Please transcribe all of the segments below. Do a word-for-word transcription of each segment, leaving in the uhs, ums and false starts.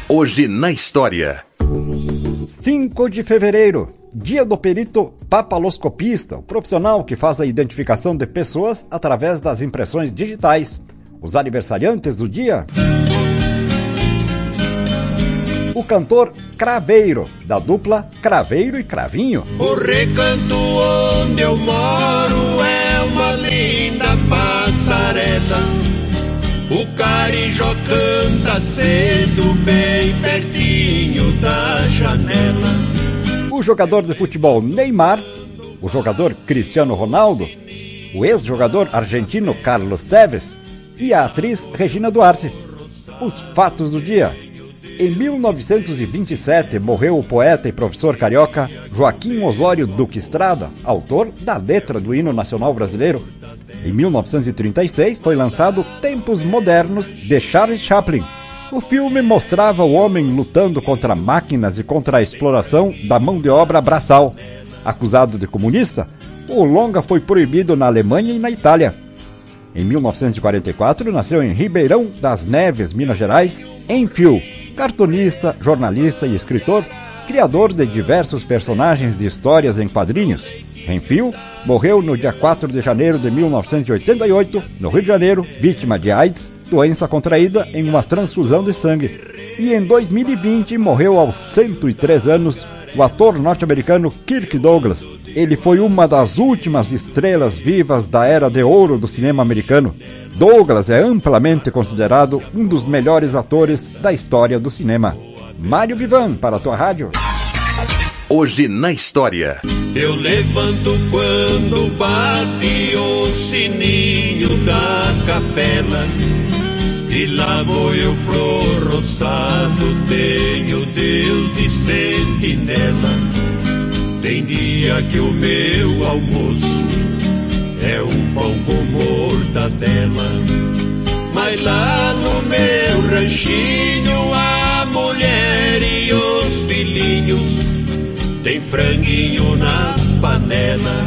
Hoje na história. cinco de fevereiro, dia do perito papiloscopista, o profissional que faz a identificação de pessoas através das impressões digitais. Os aniversariantes do dia: o cantor Craveiro, da dupla Craveiro e Cravinho. O recanto onde eu moro é uma linda passarela. O carijó canta cedo, bem pertinho da janela. O jogador de futebol Neymar, o jogador Cristiano Ronaldo, o ex-jogador argentino Carlos Tevez e a atriz Regina Duarte. Os fatos do dia: em mil novecentos e vinte e sete morreu o poeta e professor carioca Joaquim Osório Duque Estrada, autor da letra do hino nacional brasileiro. Em mil novecentos e trinta e seis foi lançado Tempos Modernos, de Charles Chaplin. O filme mostrava o homem lutando contra máquinas e contra a exploração da mão de obra braçal. Acusado de comunista, o longa foi proibido na Alemanha e na Itália. Em mil novecentos e quarenta e quatro nasceu em Ribeirão das Neves, Minas Gerais, Enfio, cartunista, jornalista e escritor, criador de diversos personagens de histórias em quadrinhos. Enfio morreu no dia quatro de janeiro de mil novecentos e oitenta e oito, no Rio de Janeiro, vítima de AIDS, doença contraída em uma transfusão de sangue. E em dois mil e vinte morreu aos cento e três anos o ator norte-americano Kirk Douglas. Ele foi uma das últimas estrelas vivas da era de ouro do cinema americano. Douglas é amplamente considerado um dos melhores atores da história do cinema. Mário Vivan, para a tua rádio. Hoje na história. Eu levanto quando bate o sininho da capela, e lá vou eu pro roçado, tenho Deus de sentinela. Tem dia que o meu almoço é um pão com mortadela, mas lá no meu ranchinho a mulher e os filhinhos tem franguinho na panela.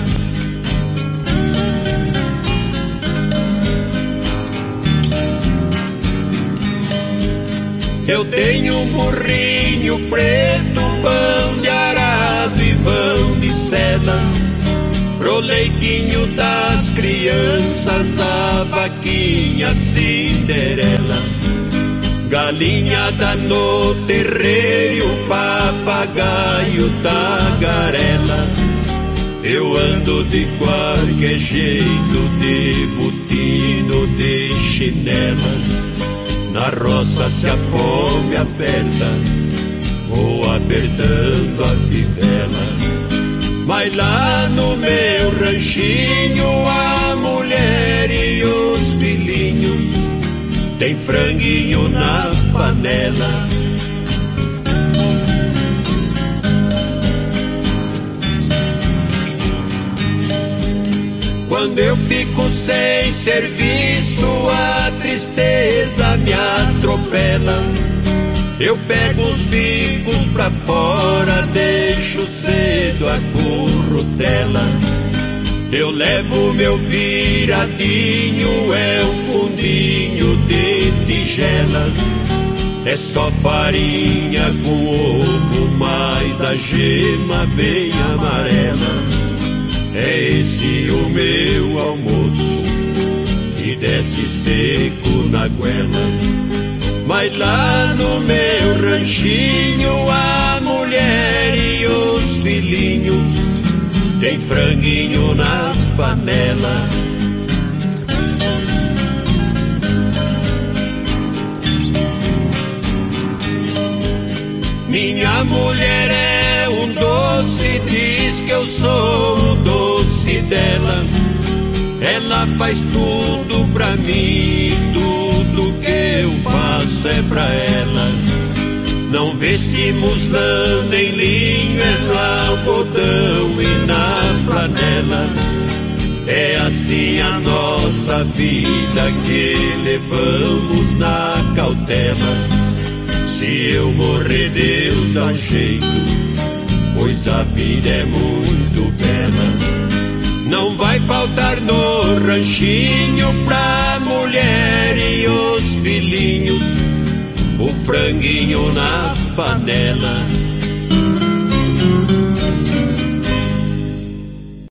Eu tenho um burrinho preto, pão de arado e pão de seda, pro leitinho das crianças a vaquinha Cinderela. Galinhada no terreiro, papagaio tagarela. Eu ando de qualquer jeito, de botino, de chinela. Na roça se a fome aperta, vou apertando a fivela. Mas lá no meu ranchinho a mulher e os filhinhos tem franguinho na panela. Quando eu fico sem serviço, a tristeza me atropela. Eu pego os bicos pra fora, deixo cedo a currutela. Eu levo meu viradinho, é um fundinho de tigela. É só farinha com ovo, mais da gema bem amarela. É esse o meu almoço, que desce seco na goela. Mas lá no meu ranchinho a mulher e os filhinhos tem franguinho na panela. Minha mulher é um doce, diz que eu sou o doce dela. Ela faz tudo pra mim, tudo que eu faço é pra ela. Não vestimos lã nem linho, é no algodão e na flanela. É assim a nossa vida que levamos na cautela. Se eu morrer, Deus dá jeito, pois a vida é muito bela. Não vai faltar no ranchinho pra mulher e os filhinhos o franguinho na panela.